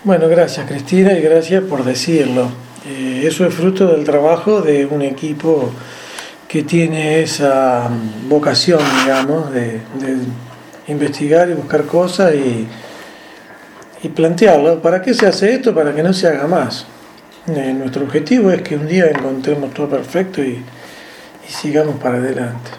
Bueno, gracias Cristina y gracias por decirlo. Eso es fruto del trabajo de un equipo que tiene esa vocación, digamos, de investigar y buscar cosas y plantearlo. ¿Para qué se hace esto? Para que no se haga más. Nuestro objetivo es que un día encontremos todo perfecto y sigamos para adelante.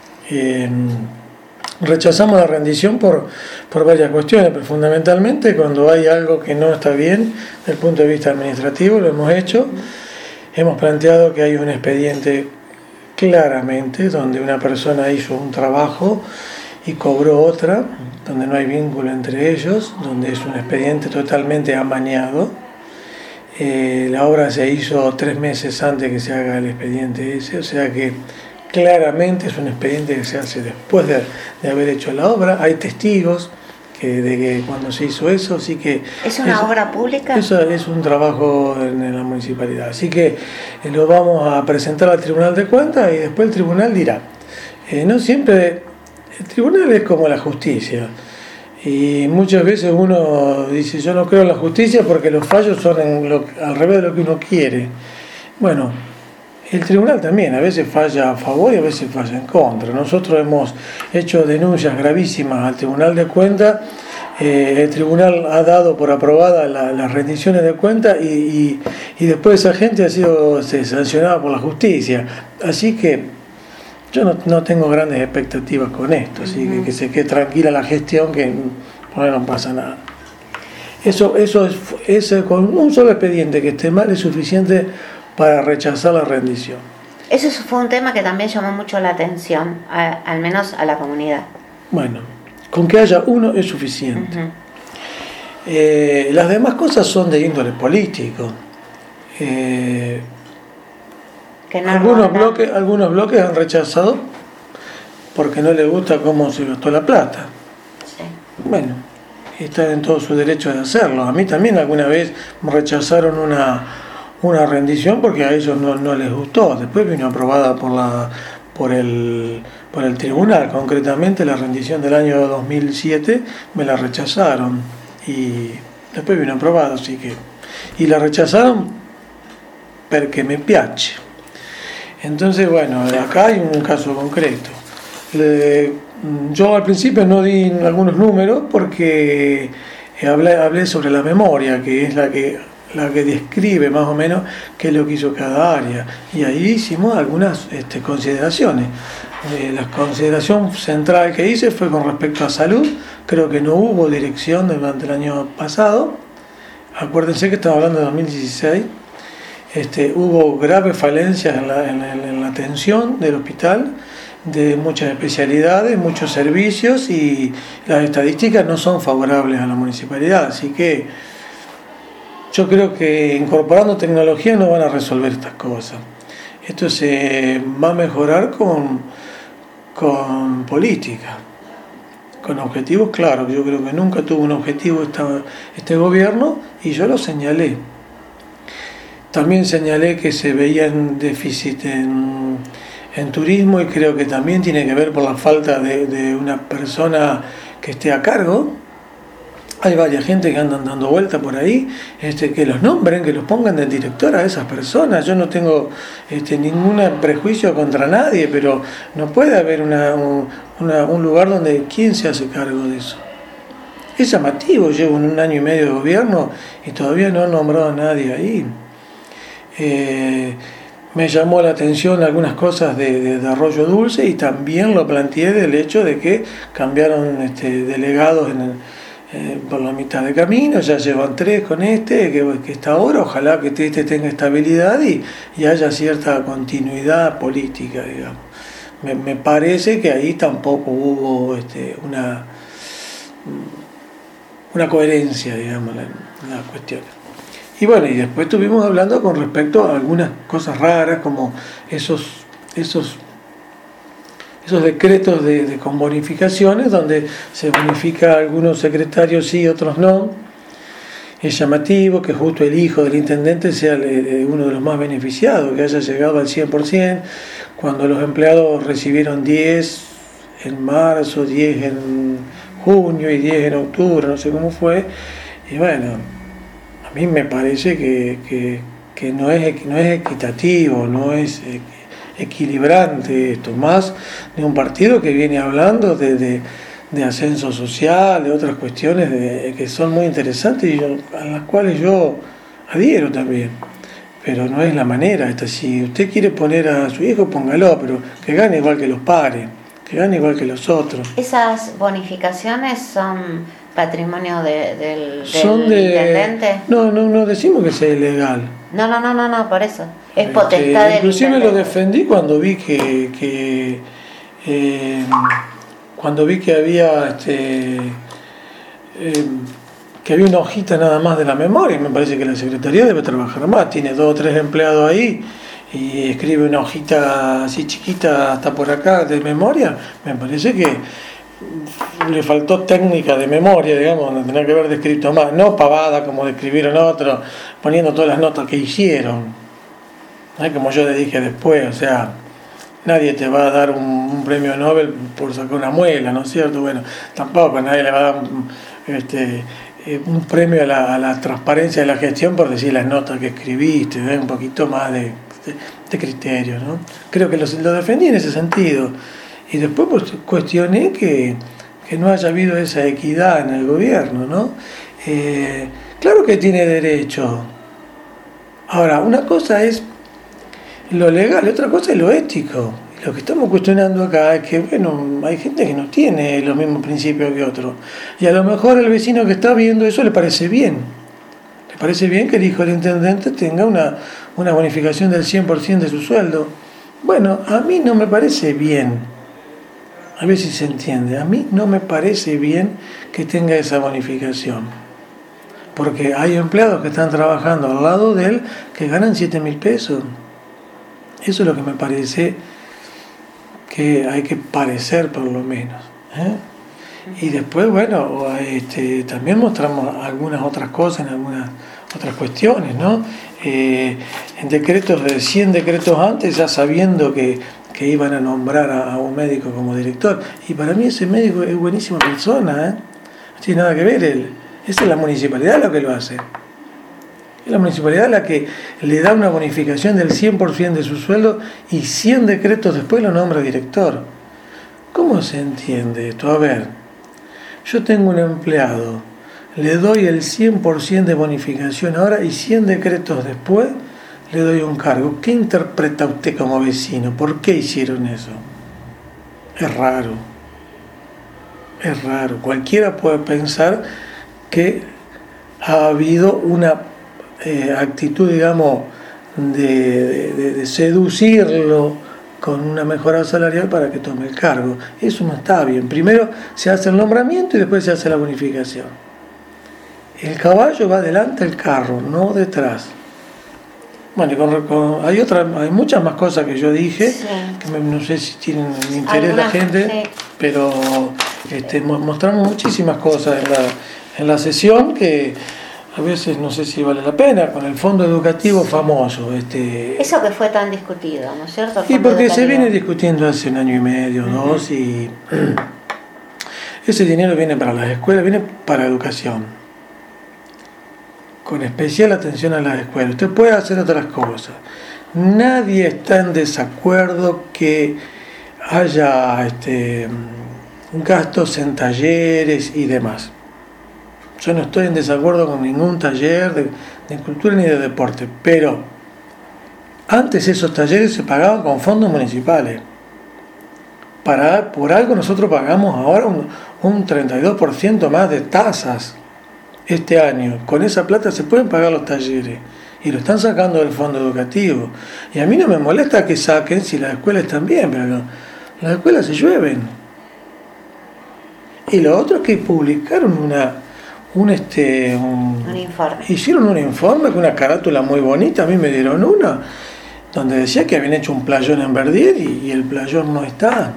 Rechazamos la rendición por varias cuestiones, pero fundamentalmente cuando hay algo que no está bien desde el punto de vista administrativo, lo hemos hecho. Hemos planteado que hay un expediente claramente donde una persona hizo un trabajo y cobró otra, donde no hay vínculo entre ellos, donde es un expediente totalmente amañado. La obra se hizo 3 meses antes que se haga el expediente ese, o sea que claramente es un expediente que se hace después de haber hecho la obra. Hay testigos de que cuando se hizo eso, así que... ¿Es una obra pública? Eso es un trabajo en la municipalidad, así que lo vamos a presentar al Tribunal de Cuentas y después el tribunal dirá. No siempre, el tribunal es como la justicia, y muchas veces uno dice yo no creo en la justicia porque los fallos son al revés de lo que uno quiere. Bueno, el tribunal también a veces falla a favor y a veces falla en contra. Nosotros hemos hecho denuncias gravísimas al Tribunal de Cuentas. El tribunal ha dado por aprobada las rendiciones de cuentas y después esa gente ha sido sancionada por la justicia. Así que yo no tengo grandes expectativas con esto, así que se quede tranquila la gestión, que no pasa nada. Eso es con un solo expediente que esté mal es suficiente para rechazar la rendición. Eso fue un tema que también llamó mucho la atención, al menos a la comunidad. Bueno, con que haya uno es suficiente. Las demás cosas son de índole político. Algunos bloques han rechazado porque no les gusta cómo se gastó la plata. Sí. Bueno, están en todo su derecho de hacerlo. A mí también alguna vez me rechazaron una rendición porque a ellos no les gustó. Después vino aprobada por el tribunal. Concretamente la rendición del año 2007 me la rechazaron y después vino aprobada, así que, y la rechazaron porque me piace. Entonces, bueno, acá hay un caso concreto. Yo al principio no di algunos números porque hablé sobre la memoria, que es la que describe más o menos qué es lo que hizo cada área, y ahí hicimos algunas consideraciones. La consideración central que hice fue con respecto a salud. Creo que no hubo dirección durante el año pasado. Acuérdense que estamos hablando de 2016. Hubo graves falencias en la atención del hospital, de muchas especialidades, muchos servicios, y las estadísticas no son favorables a la municipalidad, así que yo creo que incorporando tecnología no van a resolver estas cosas. Esto se va a mejorar con política, con objetivos claros. Yo creo que nunca tuvo un objetivo este gobierno y yo lo señalé. También señalé que se veía en déficit en turismo, y creo que también tiene que ver por la falta de una persona que esté a cargo. Hay varias gente que andan dando vuelta por ahí, que los nombren, que los pongan de director a esas personas. Yo no tengo ningún prejuicio contra nadie, pero no puede haber un lugar donde ¿quién se hace cargo de eso? Es llamativo, llevo 1 año y medio de gobierno y todavía no han nombrado a nadie ahí. Me llamó la atención algunas cosas de Arroyo Dulce, y también lo planteé del hecho de que cambiaron delegados por la mitad de camino. Ya llevan 3 con que está ahora. Ojalá que tenga estabilidad y haya cierta continuidad política, digamos. Me parece que ahí tampoco hubo una coherencia, digamos, en la cuestión. Y bueno, y después estuvimos hablando con respecto a algunas cosas raras, como esos decretos con bonificaciones, donde se bonifica a algunos secretarios sí, otros no. Es llamativo que justo el hijo del intendente sea uno de los más beneficiados, que haya llegado al 100%, cuando los empleados recibieron 10 en marzo, 10 en junio y 10 en octubre, no sé cómo fue. Y bueno, a mí me parece que no es equitativo, no es equilibrante esto, más de un partido que viene hablando de ascenso social, de otras cuestiones que son muy interesantes y a las cuales yo adhiero también, pero no es la manera esta. Si usted quiere poner a su hijo, póngalo, pero que gane igual que los padres, que gane igual que los otros. ¿Esas bonificaciones son patrimonio del intendente? No decimos que sea ilegal. No, por eso. Es potestad del inclusive intendente. Lo defendí cuando vi que había que había una hojita nada más de la memoria. Me parece que la Secretaría debe trabajar más, tiene 2 o 3 empleados ahí y escribe una hojita así chiquita hasta por acá de memoria. Me parece que le faltó técnica de memoria, digamos, donde tenía que haber descrito más, no pavada como describieron otros, poniendo todas las notas que hicieron. Como yo le dije después, o sea, nadie te va a dar un premio Nobel por sacar una muela, ¿no es cierto? Bueno, tampoco nadie le va a dar un premio a la transparencia de la gestión por decir las notas que escribiste, un poquito más de criterio, ¿no? Creo que lo defendí en ese sentido. Y después pues cuestioné que no haya habido esa equidad en el gobierno, ¿no? Claro que tiene derecho. Ahora, una cosa es lo legal, otra cosa es lo ético. Lo que estamos cuestionando acá es que, bueno, hay gente que no tiene los mismos principios que otros. Y a lo mejor el vecino que está viendo eso le parece bien. Le parece bien que el hijo del intendente tenga una bonificación del 100% de su sueldo. Bueno, a mí no me parece bien. A ver si se entiende. A mí no me parece bien que tenga esa bonificación. Porque hay empleados que están trabajando al lado de él que ganan 7.000 pesos. Eso es lo que me parece que hay que parecer por lo menos. Y después, bueno, también mostramos algunas otras cosas, en algunas otras cuestiones, ¿no? En decretos de 100 decretos antes, ya sabiendo que iban a nombrar a un médico como director. Y para mí ese médico es buenísima persona, no tiene nada que ver él. Esa es la municipalidad lo que lo hace. Es la municipalidad la que le da una bonificación del 100% de su sueldo y 100 decretos después lo nombra director. ¿Cómo se entiende esto? A ver, yo tengo un empleado, le doy el 100% de bonificación ahora y 100 decretos después le doy un cargo. ¿Qué interpreta usted como vecino? ¿Por qué hicieron eso? Es raro. Es raro. Cualquiera puede pensar que ha habido una actitud, digamos, de seducirlo con una mejora salarial para que tome el cargo. Eso no está bien. Primero se hace el nombramiento y después se hace la bonificación. El caballo va delante del carro, no detrás. Bueno, hay muchas más cosas que yo dije, sí, que no sé si tienen interés la gente, sí, pero mostramos muchísimas cosas en la sesión que a veces no sé si vale la pena, con el fondo educativo famoso. Eso que fue tan discutido, ¿no es cierto? Y porque se viene discutiendo hace 1 año y medio, 2, y ese dinero viene para las escuelas, viene para educación, con especial atención a las escuelas. Usted puede hacer otras cosas. Nadie está en desacuerdo que haya gastos en talleres y demás. Yo no estoy en desacuerdo con ningún taller de cultura ni de deporte, pero antes esos talleres se pagaban con fondos municipales. Por algo nosotros pagamos ahora un 32% más de tasas este año. Con esa plata se pueden pagar los talleres y lo están sacando del fondo educativo. Y a mí no me molesta que saquen si las escuelas están bien, pero no, las escuelas se llueven. Y lo otro es que publicaron un informe. Hicieron un informe con una carátula muy bonita, a mí me dieron una, donde decía que habían hecho un playón en Verdier y el playón no está.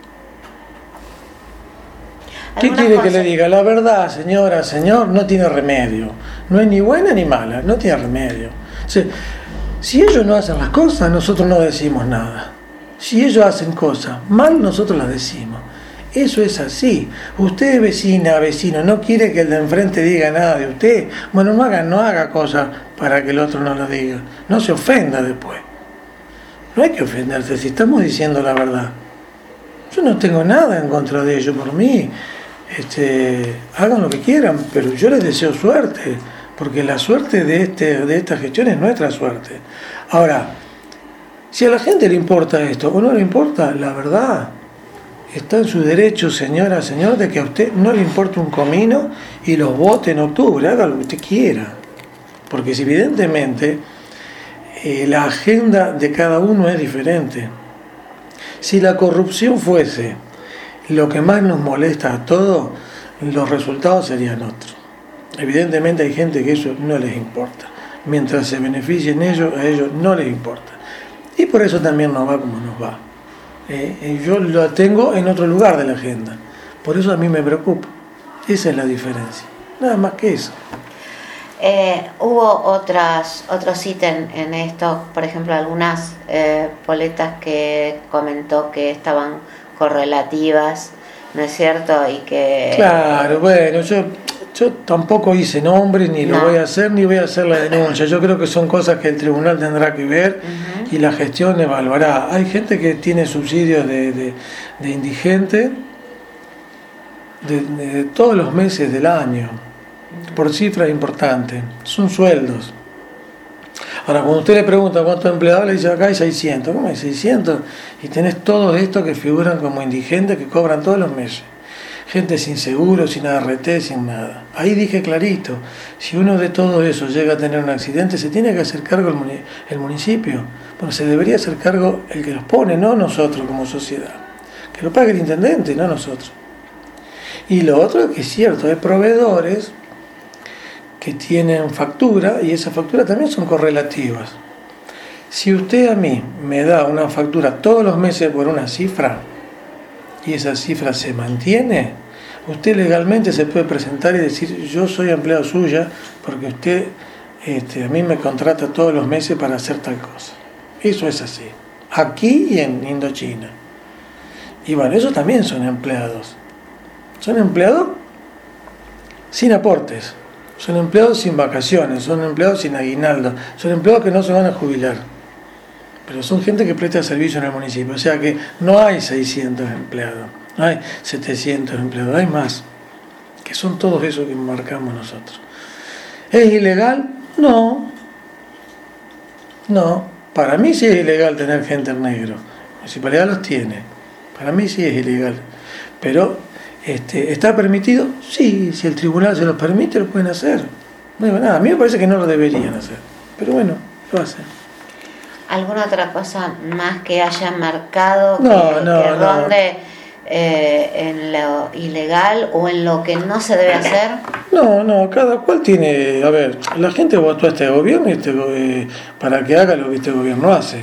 ¿Qué quiere que le diga? La verdad, señora, señor, no tiene remedio. No es ni buena ni mala, no tiene remedio. O sea, si ellos no hacen las cosas, nosotros no decimos nada. Si ellos hacen cosas mal, nosotros las decimos. Eso es así. Usted es vecina, vecino, no quiere que el de enfrente diga nada de usted. Bueno, no haga cosas para que el otro no lo diga. No se ofenda después. No hay que ofenderse si estamos diciendo la verdad. Yo no tengo nada en contra de ellos. Por mí, hagan lo que quieran, pero yo les deseo suerte, porque la suerte de esta gestión es nuestra suerte. Ahora, si a la gente le importa esto o no le importa, la verdad está en su derecho, señora, señor, de que a usted no le importe un comino y los vote en octubre, haga lo que usted quiera. Porque si evidentemente la agenda de cada uno es diferente. Si la corrupción fuese lo que más nos molesta a todos, los resultados serían otros. Evidentemente hay gente que eso no les importa. Mientras se beneficien ellos, a ellos no les importa. Y por eso también nos va como nos va. Yo lo tengo en otro lugar de la agenda. Por eso a mí me preocupa. Esa es la diferencia. Nada más que eso. Hubo otros ítems en esto, por ejemplo, algunas boletas que comentó que estaban correlativas, ¿no es cierto? Y que... Claro, bueno, yo tampoco hice nombres, ni lo voy a hacer, ni voy a hacer la denuncia. Yo creo que son cosas que el tribunal tendrá que ver y la gestión evaluará. Hay gente que tiene subsidios de indigente de todos los meses del año, por cifras importantes, son sueldos. Ahora, cuando usted le pregunta cuántos empleados, le dice acá hay 600. ¿Cómo hay 600? Y tenés todos estos que figuran como indigentes que cobran todos los meses. Gente sin seguro, sin ART, sin nada. Ahí dije clarito, si uno de todo eso llega a tener un accidente, se tiene que hacer cargo el municipio. Bueno, se debería hacer cargo el que los pone, no nosotros como sociedad. Que lo pague el intendente, no nosotros. Y lo otro es que es cierto, hay proveedores que tienen factura y esas facturas también son correlativas. Si usted a mí me da una factura todos los meses por una cifra y esa cifra se mantiene, usted legalmente se puede presentar y decir yo soy empleado suya porque usted a mí me contrata todos los meses para hacer tal cosa. Eso es así, aquí y en Indochina. Y bueno, esos también son empleados. Son empleados sin aportes. Son empleados sin vacaciones, son empleados sin aguinaldo, son empleados que no se van a jubilar. Pero son gente que presta servicio en el municipio. O sea que no hay 600 empleados, no hay 700 empleados, hay más. Que son todos esos que marcamos nosotros. ¿Es ilegal? No. No. Para mí sí es ilegal tener gente en negro. La municipalidad los tiene. Para mí sí es ilegal. Pero... ¿está permitido? Sí, si el tribunal se los permite, lo pueden hacer. No digo nada, a mí me parece que no lo deberían hacer, pero bueno, lo hacen. ¿Alguna otra cosa más que haya marcado que ronde en lo ilegal o en lo que no se debe hacer? No, cada cual tiene... A ver, la gente votó a este gobierno para que haga lo que este gobierno hace.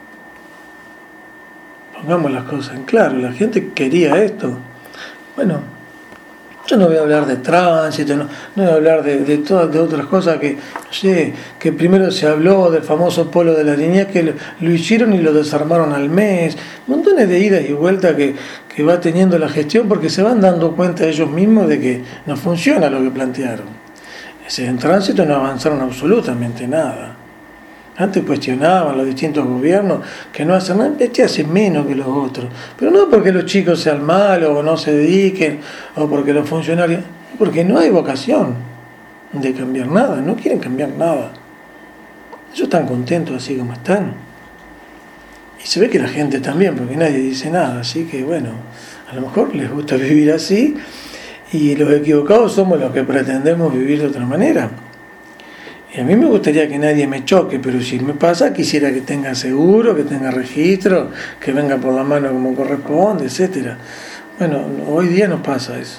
Pongamos las cosas en claro, la gente quería esto. Bueno, yo no voy a hablar de tránsito, no voy a hablar de otras cosas que, no sé, que primero se habló del famoso polo de la línea, que lo hicieron y lo desarmaron al mes, montones de idas y vueltas que va teniendo la gestión porque se van dando cuenta ellos mismos de que no funciona lo que plantearon. En tránsito no avanzaron absolutamente nada. Antes cuestionaban los distintos gobiernos que no hacen nada, este hace menos que los otros. Pero no porque los chicos sean malos o no se dediquen, o porque los funcionarios, porque no hay vocación de cambiar nada, no quieren cambiar nada. Ellos están contentos así como están. Y se ve que la gente también, porque nadie dice nada, así que bueno, a lo mejor les gusta vivir así, y los equivocados somos los que pretendemos vivir de otra manera. Y a mí me gustaría que nadie me choque, pero si me pasa, quisiera que tenga seguro, que tenga registro, que venga por la mano como corresponde, etcétera. Bueno, hoy día no pasa eso.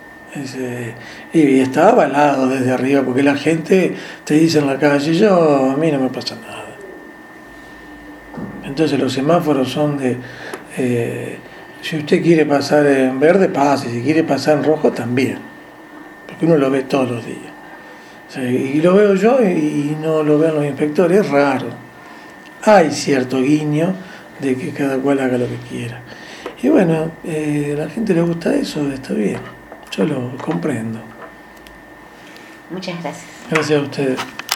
Y está avalado desde arriba, porque la gente te dice en la calle, a mí no me pasa nada. Entonces los semáforos son si usted quiere pasar en verde, pase, si quiere pasar en rojo, también. Porque uno lo ve todos los días. Y lo veo yo y no lo ven los inspectores, es raro. Hay cierto guiño de que cada cual haga lo que quiera. Y bueno, a la gente le gusta eso, está bien, yo lo comprendo. Muchas gracias. Gracias a ustedes.